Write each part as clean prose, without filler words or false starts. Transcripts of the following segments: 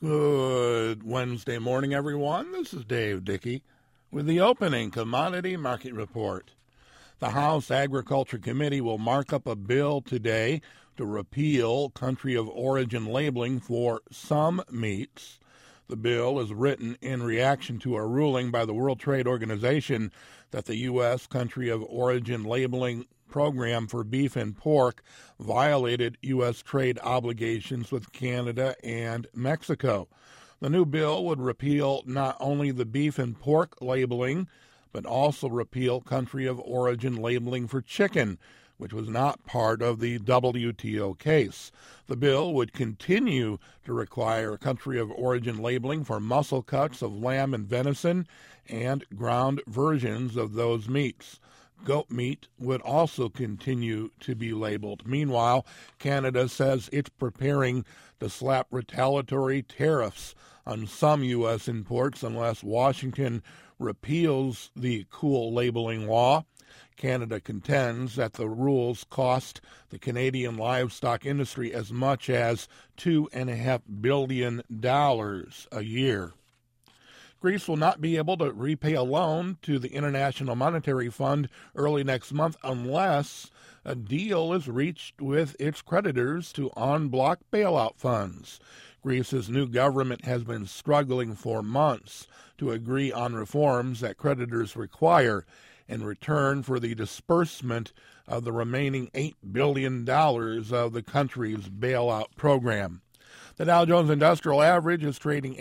Good Wednesday morning, everyone. This is Dave Dickey with the opening commodity market report. The House Agriculture Committee will mark up a bill today to repeal country of origin labeling for some meats. The bill is written in reaction to a ruling by the World Trade Organization that the U.S. country of origin labeling program for beef and pork violated U.S. trade obligations with Canada and Mexico. The new bill would repeal not only the beef and pork labeling, but also repeal country of origin labeling for chicken, which was not part of the WTO case. The bill would continue to require country of origin labeling for muscle cuts of lamb and venison and ground versions of those meats. Goat meat would also continue to be labeled. Meanwhile, Canada says it's preparing to slap retaliatory tariffs on some U.S. imports unless Washington repeals the cool labeling law. Canada contends that the rules cost the Canadian livestock industry as much as $2.5 billion a year. Greece will not be able to repay a loan to the International Monetary Fund early next month unless a deal is reached with its creditors to unblock bailout funds. Greece's new government has been struggling for months to agree on reforms that creditors require in return for the disbursement of the remaining $8 billion of the country's bailout program. The Dow Jones Industrial Average is trading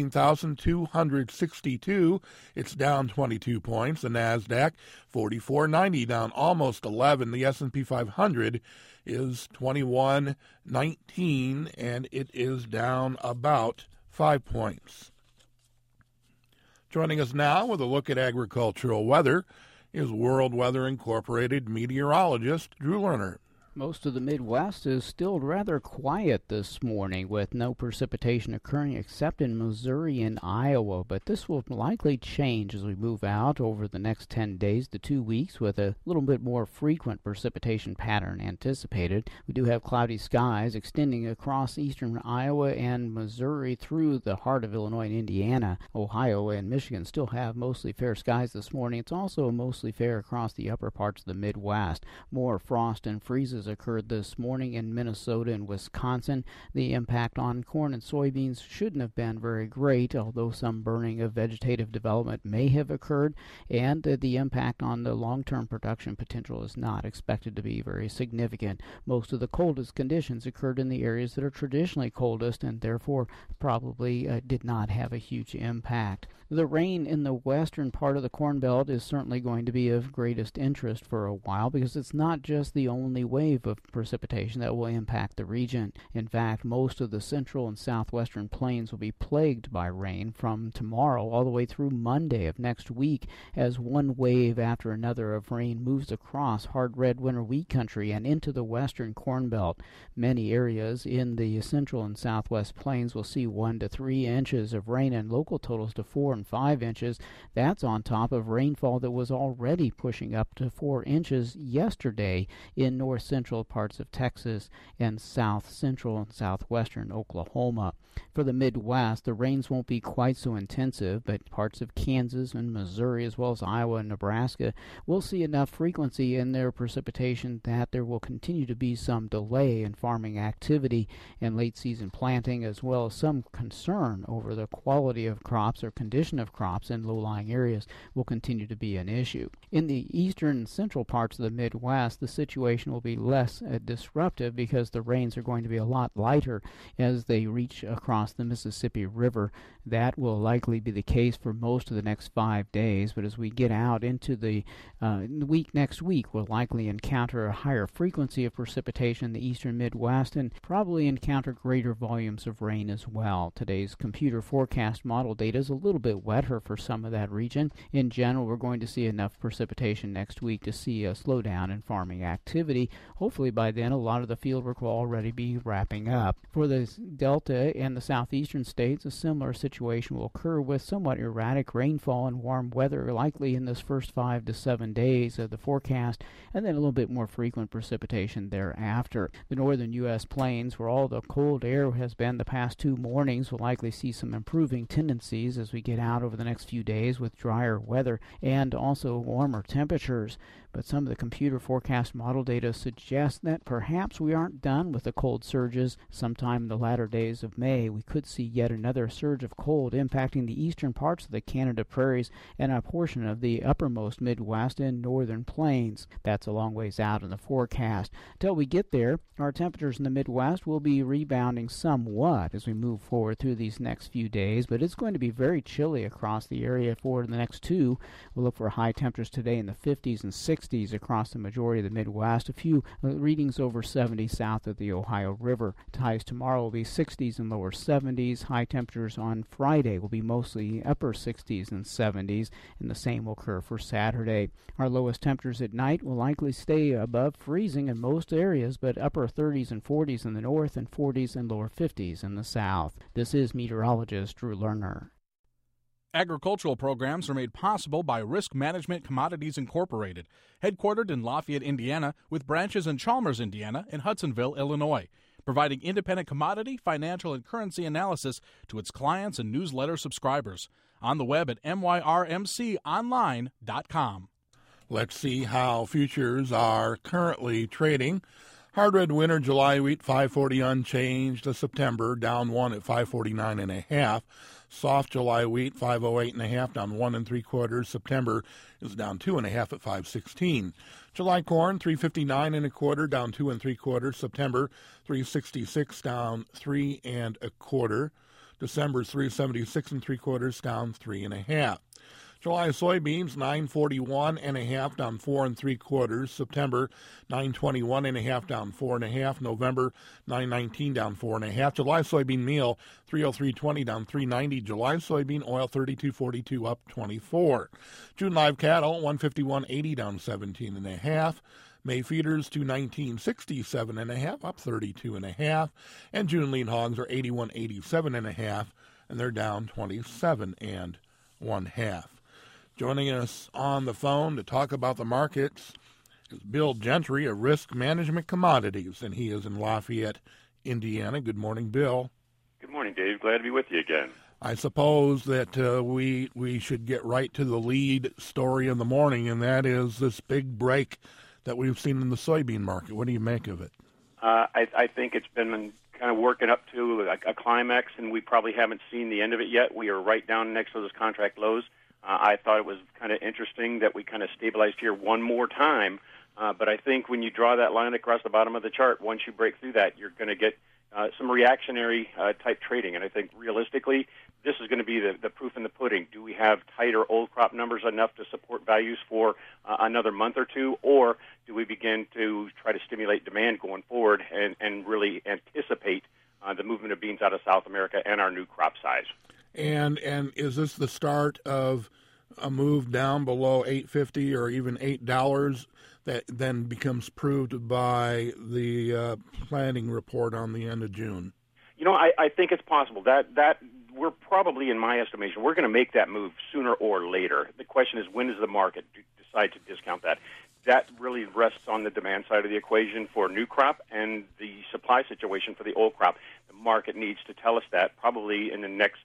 18,262. It's down 22 points. The Nasdaq 4490, down almost 11. The S&P 500 is 2119, and it is down about 5 points. Joining us now with a look at agricultural weather is World Weather Incorporated meteorologist Drew Lerner. Most of the Midwest is still rather quiet this morning with no precipitation occurring except in Missouri and Iowa, but this will likely change as we move out over the next 10 days to 2 weeks with a little bit more frequent precipitation pattern anticipated. We do have cloudy skies extending across eastern Iowa and Missouri through the heart of Illinois and Indiana. Ohio and Michigan still have mostly fair skies this morning. It's also mostly fair across the upper parts of the Midwest. More frost and freezes occurred this morning in Minnesota and Wisconsin. The impact on corn and soybeans shouldn't have been very great, although some burning of vegetative development may have occurred, and the impact on the long-term production potential is not expected to be very significant. Most of the coldest conditions occurred in the areas that are traditionally coldest and therefore probably did not have a huge impact. The rain in the western part of the Corn Belt is certainly going to be of greatest interest for a while because it's not just the only wave of precipitation that will impact the region. In fact, most of the central and southwestern plains will be plagued by rain from tomorrow all the way through Monday of next week as one wave after another of rain moves across hard red winter wheat country and into the western Corn Belt. Many areas in the central and southwest plains will see 1 to 3 inches of rain and local totals to 4 and 5 inches. That's on top of rainfall that was already pushing up to 4 inches yesterday in north central parts of Texas and south central and southwestern Oklahoma. For the Midwest, the rains won't be quite so intensive, but parts of Kansas and Missouri as well as Iowa and Nebraska will see enough frequency in their precipitation that there will continue to be some delay in farming activity and late season planting, as well as some concern over the quality of crops or condition of crops in low-lying areas will continue to be an issue. In the eastern and central parts of the Midwest, the situation will be less disruptive because the rains are going to be a lot lighter as they reach across the Mississippi River. That will likely be the case for most of the next 5 days, but as we get out into the next week, we'll likely encounter a higher frequency of precipitation in the eastern Midwest and probably encounter greater volumes of rain as well. Today's computer forecast model data is a little bit wetter for some of that region. In general, we're going to see enough precipitation next week to see a slowdown in farming activity, hopefully by then a lot of the field work will already be wrapping up. For the Delta and the southeastern states, a similar situation will occur with somewhat erratic rainfall and warm weather likely in this first 5 to 7 days of the forecast, and then a little bit more frequent precipitation thereafter. The northern U.S. plains, where all the cold air has been the past 2 mornings, will likely see some improving tendencies as we get out over the next few days with drier weather and also warmer temperatures. But some of the computer forecast model data suggests that perhaps we aren't done with the cold surges. Sometime in the latter days of May, we could see yet another surge of cold impacting the eastern parts of the Canada prairies and a portion of the uppermost Midwest and northern plains. That's a long ways out in the forecast. Till we get there, our temperatures in the Midwest will be rebounding somewhat as we move forward through these next few days, but it's going to be very chilly across the area for the next 2. We'll look for high temperatures today in the 50s and 60s across the majority of the Midwest. A few readings over 70 south of the Ohio River. Highs tomorrow will be 60s and lower 70s. High temperatures on Friday will be mostly upper 60s and 70s, and the same will occur for Saturday. Our lowest temperatures at night will likely stay above freezing in most areas, but upper 30s and 40s in the north and 40s and lower 50s in the south. This is meteorologist Drew Lerner. Agricultural programs are made possible by Risk Management Commodities Incorporated, headquartered in Lafayette, Indiana, with branches in Chalmers, Indiana, and Hudsonville, Illinois, providing independent commodity, financial, and currency analysis to its clients and newsletter subscribers. On the web at myrmconline.com. Let's see how futures are currently trading. Hard red winter July wheat 540 unchanged to September, down 1 at 549.5. Soft July wheat 508.5, down 1 3/4. September is down 2.5 at 516. July corn 359.25, down 2 3/4. September 366, down 3 1/4. December's 376 3/4, down 3.5. July soybeans 941.5, down 4 3/4. September 921.5, down 4.5. November 919, down 4.5. July soybean meal 303.20, down 3.90. July soybean oil 32.42, up 24. June live cattle 151.80, down 17.5. May feeders 219.67.5, up 32.5. And June lean hogs are 81.87.5, and they're down 27.5. Joining us on the phone to talk about the markets is Bill Gentry of Risk Management Commodities, and he is in Lafayette, Indiana. Good morning, Bill. Good morning, Dave. Glad to be with you again. I suppose that we should get right to the lead story in the morning, and that is this big break that we've seen in the soybean market. What do you make of it? I think it's been kind of working up to a climax, and we probably haven't seen the end of it yet. We are right down next to those contract lows. I thought it was kind of interesting that we kind of stabilized here one more time, but I think when you draw that line across the bottom of the chart, once you break through that, you're going to get some reactionary type trading, and I think realistically this is going to be the proof in the pudding. Do we have tighter old crop numbers enough to support values for another month or two, or do we begin to try to stimulate demand going forward and really anticipate the movement of beans out of South America and our new crop size? And is this the start of a move down below $8.50 or even $8 that then becomes proved by the planning report on the end of June? You know, I think it's possible that we're probably, in my estimation, we're going to make that move sooner or later. The question is, when does the market decide to discount that? That really rests on the demand side of the equation for new crop and the supply situation for the old crop. The market needs to tell us that probably in the next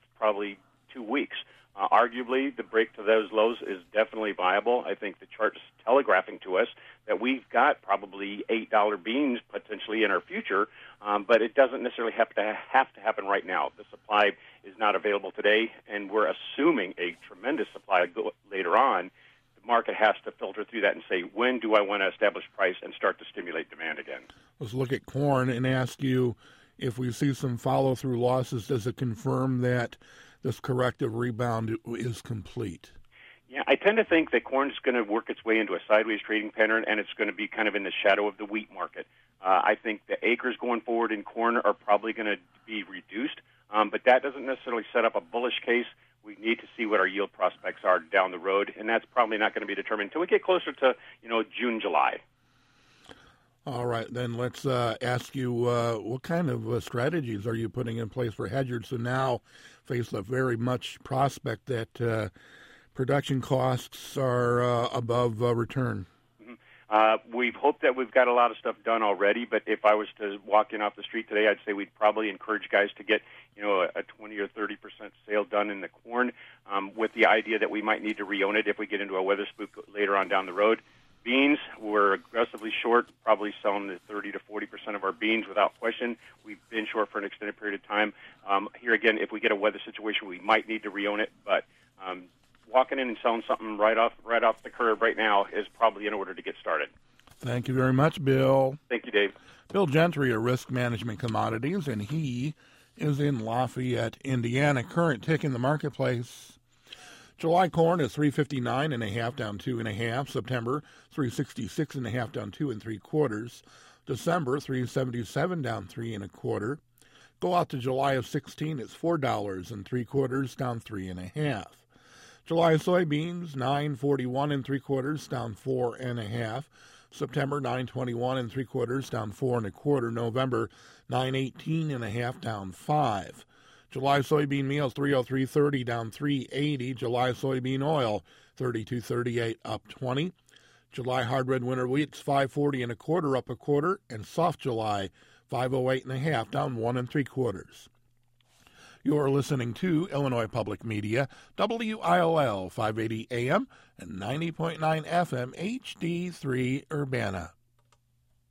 2 weeks. Arguably, the break to those lows is definitely viable. I think the chart's telegraphing to us that we've got probably $8 beans potentially in our future, but it doesn't necessarily have to happen right now. The supply is not available today, and we're assuming a tremendous supply later on. The market has to filter through that and say, when do I want to establish price and start to stimulate demand again? Let's look at corn and ask you, if we see some follow-through losses, does it confirm that this corrective rebound is complete? Yeah, I tend to think that corn is going to work its way into a sideways trading pattern, and it's going to be kind of in the shadow of the wheat market. I think the acres going forward in corn are probably going to be reduced, but that doesn't necessarily set up a bullish case. We need to see what our yield prospects are down the road, and that's probably not going to be determined until we get closer to, June, July. All right, then let's ask you what kind of strategies are you putting in place for hedgers who now face a very much prospect that production costs are above return? We've hoped that we've got a lot of stuff done already, but if I was to walk in off the street today, I'd say we'd probably encourage guys to get, a 20 or 30% sale done in the corn, with the idea that we might need to re-own it if we get into a weather spook later on down the road. Beans, we're aggressively short, probably selling the 30 to 40% of our beans without question. We've been short for an extended period of time. Here again, if we get a weather situation, we might need to re-own it, but walking in and selling something right off the curb right now is probably in order to get started. Thank you very much, Bill. Thank you, Dave. Bill Gentry of Risk Management Commodities, and he is in Lafayette, Indiana. Current tick in the marketplace. July corn is 359.5 down 2.5. September 366.5 down 2 3/4. December 377 down 3 1/4. Go out to July of 16. It's $4 3/4 down 3 1/2. July soybeans 941 3/4 down 4 1/2. September 921 3/4 down 4 1/4. November 918.5 down 5. July soybean meals 303.30 down 3.80. July soybean oil 32.38 up 20. July hard red winter wheats 540 1/4 up 1/4, and soft July 508.5 down 1 3/4. You're listening to Illinois Public Media, WIOL 580 AM and 90.9 FM HD3 Urbana.